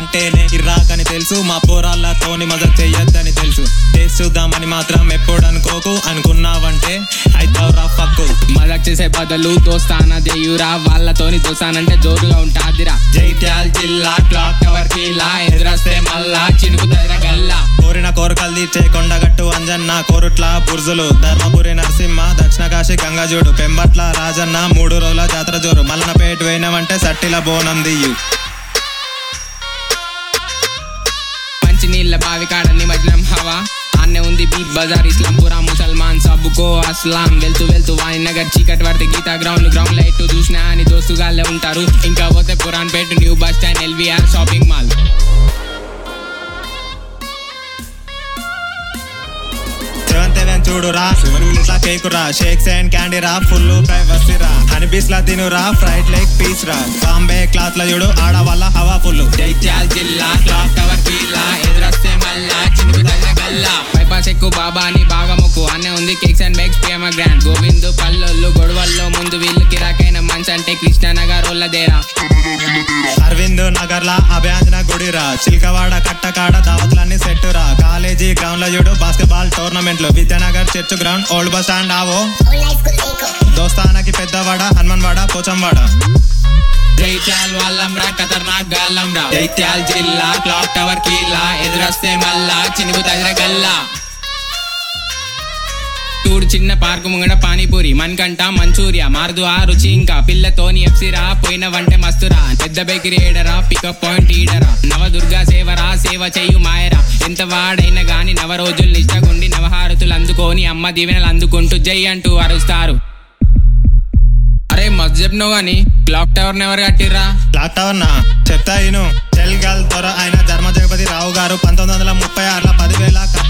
అంటేనే ఇర్రాకని తెలుసు, మా పోరాళ్ళతోని మజా చెయ్యొద్దని తెలుసు. టేస్ట్ చూద్దామని మాత్రం ఎప్పుడు అనుకోకు, అనుకున్నావంటే అయితావురా ఫక్కు. మజాక్ చేసే బదులు దోస్తానా దేయురా, వాళ్ళతోని దోస్తానంటే జోరుగా ఉంటాదిరా. జైత్యాల జిల్లా క్లాక్ టవర్ కిలా ఎదురొస్తే మళ్ళా చినుకుతదిరా గల్లా. కోరిన కోరికలు తీర్చే కొండగట్టు అంజన్న, కోరుట్ల బుర్జులు, ధర్మపురి నరసింహ, దక్షిణ కాశీ గంగజోడు, పెంబట్ల రాజన్న, 3 రోజుల జాతర జోరు. మల్లనపేట పోయినవంటే సట్టిల బోనం దియ్యు. మంచి నీళ్ళ బావి కాడ నిమజ్జనం హవా, ఆన్నే ఉంది బీచ్ బజార్, ఇస్లాంపురా ముసల్మాన్ సబ్బుకో అస్లాం. వెళ్తూ వెళ్తూ వాయినగర్ చీకటి పడితే గీతా గ్రౌండ్ లైట్ చూసినా అని దోస్తుగాళ్ళే ఉంటారు. ఇంకా పోతే Puranpet, new bus stand, LVR shopping mall. చూడురా ఇట్లా కేకురా, షేక్స్ అండ్ క్యాండీ రా, ఫుల్ ప్రైవసీ రా, హనీ బీస్ లా తినురా, ఫ్రైడ్ లెగ్ పీస్ రా, బాంబే క్లాత్ ల చూడు ఆడవాళ్ళ హవా ఫుల్. జైత్యాల జిల్లా క్లాక్ టవర్ కిలా ఎదురొస్తే మళ్ళా చినుకుతదిరా గల్లా. బైపాస్ ఎక్కువ బాబా అని బాగా మొక్కు, అన్నే ఉంది cakes and bikes Prema grand. గోవిందు పల్లొల్లు గొడవల్లో ముందు వీళ్ళు కిరాకైన మంచి అంటే కృష్ణనగర్ ఓళ్ళదేరా. అరవింద్ నగర్ లా అభయాంజన గుడిరా, చిల్కవాడ కట్టకాడ దావత్లన్నీ సెట్టురా, కాలేజీ గ్రౌండ్ లో చూడు బాస్కెట్బాల్ టోర్నమెంట్లు, Vidyanagar church ground, old bus stand ఆవో, దోస్తానకి పెద్దవాడ, హనుమన్వాడ, పోచంవాడ. జైత్యాల వాళ్ళంరా ఖతర్నాక్ గాళ్ళంరా. జైత్యాల జిల్లా క్లాక్ టవర్ కిలా ఎదురొస్తే మళ్ళా చినుకుతదిరా గల్లా. చూడు చిన్న పార్కు ముంగడ పానీపూరి, మన్కంట మంచూరియా, మారుదు ఆ రుచి ఇంకా పిల్లతోని ఎఫ్సిరా, పోయినవంటే మస్తురా. పెద్ద బేకరీ ఏడరా, పికప్ పాయింట్ ఈడరా, నవదుర్గా సేవరా, సేవ చెయ్యు మాయరా. ఎంత వాడైనా గాని నవరోజులు నిష్టగుండి నవహారతులు అందుకొని అమ్మ దీవెనలు అందుకుంటూ జై అంటూ అరుస్తారు. అరే మస్తు చెప్పినావు గాని క్లాక్ టవర్ ఎవరు కట్టిర్రా? క్లాక్ టవర్ నా చెప్తా ఇను. చెల్గల్ దొర అయిన ధర్మ జగపతి రావు గారు 1936 10,000